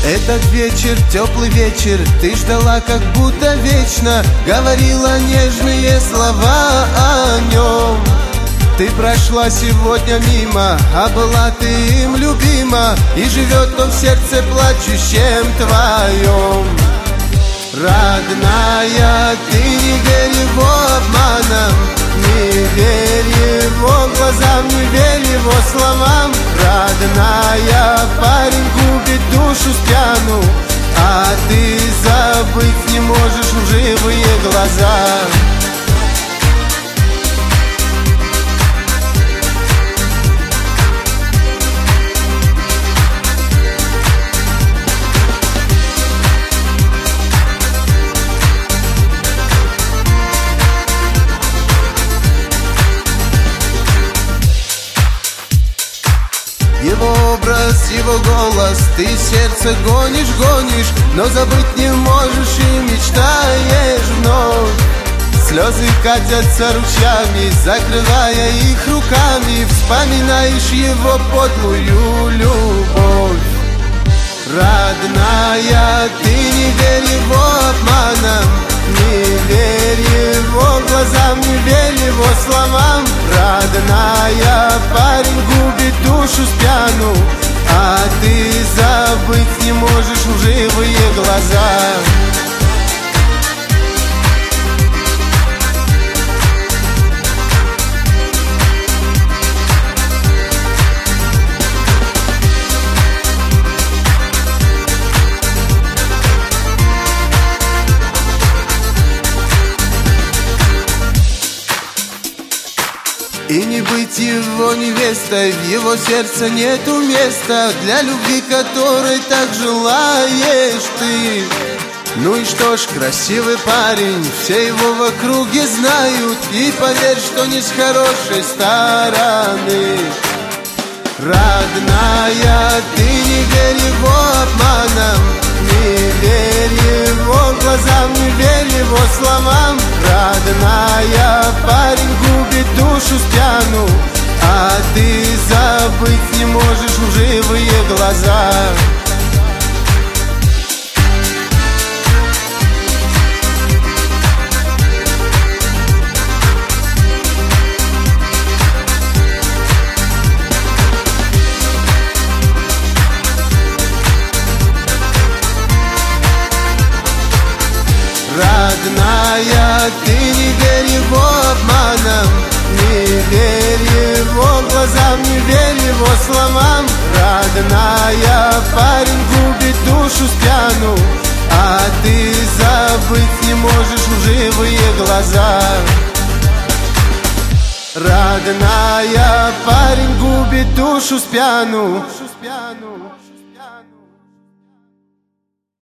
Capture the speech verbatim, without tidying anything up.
Этот вечер, теплый вечер, ты ждала как будто вечно, говорила нежные слова о нем. Ты прошла сегодня мимо, а была ты им любима, и живет он в сердце плачущем твоем. Родная, ты не верь его обманам, не верь его глазам, не верь его словам. Родная, парень губит душу спьяну, а ты забыть не можешь лживые глаза. Его образ, его голос, ты сердце гонишь, гонишь, но забыть не можешь и мечтаешь вновь. Слезы катятся ручьями, закрывая их руками, вспоминаешь его подлую любовь. Родная, ты не верь его обманам, не верь его глазам, не верь его словам. Родная, парень губит душу спьяну, а ты забыть не можешь лживые глаза. И не быть его невестой, в его сердце нету места для любви, которой так желаешь ты. Ну и что ж, красивый парень, все его в округе знают, и поверь, что не с хорошей стороны. Родная, ты не верь его обманам, не верь его глазам, не верь его словам. Родная, парень губит душу спьяну, а ты забыть не можешь лживые глаза. Родная, ты не верь его обманам, не верь его глазам, не верь его словам. Родная, парень губит душу спьяну, а ты забыть не можешь лживые глаза. Родная, парень губит душу спьяну.